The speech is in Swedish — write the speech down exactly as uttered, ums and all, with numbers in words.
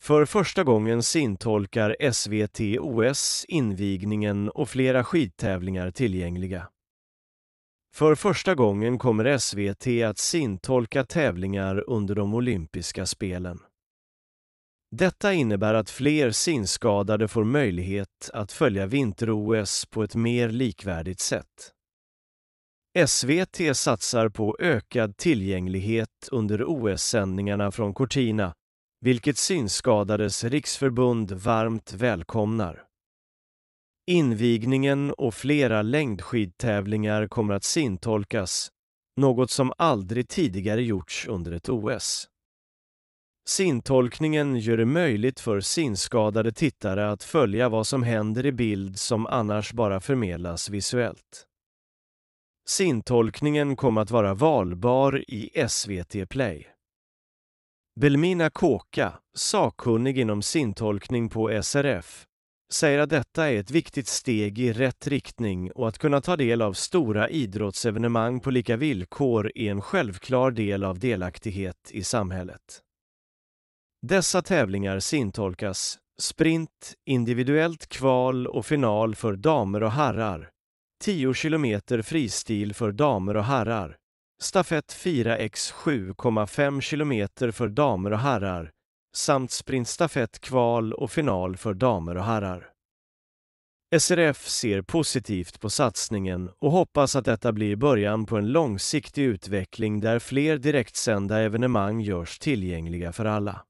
För första gången sintolkar S V T O S invigningen och flera skidtävlingar tillgängliga. För första gången kommer S V T att sintolka tävlingar under de olympiska spelen. Detta innebär att fler synskadade får möjlighet att följa vinter-O S på ett mer likvärdigt sätt. S V T satsar på ökad tillgänglighet under O S-sändningarna från Cortina, vilket Synskadades riksförbund varmt välkomnar. Invigningen och flera längdskidtävlingar kommer att sintolkas, något som aldrig tidigare gjorts under ett O S. Sintolkningen gör det möjligt för synskadade tittare att följa vad som händer i bild som annars bara förmedlas visuellt. Sintolkningen kommer att vara valbar i S V T Play. Belmina Kåka, sakkunnig inom sintolkning på S R F, säger att detta är ett viktigt steg i rätt riktning och att kunna ta del av stora idrottsevenemang på lika villkor är en självklar del av delaktighet i samhället. Dessa tävlingar sintolkas, sprint, individuellt kval och final för damer och herrar, tio kilometer fristil för damer och herrar, stafett fyra på sju komma fem kilometer för damer och herrar, samt sprintstafett kval och final för damer och herrar. S R F ser positivt på satsningen och hoppas att detta blir början på en långsiktig utveckling där fler direktsända evenemang görs tillgängliga för alla.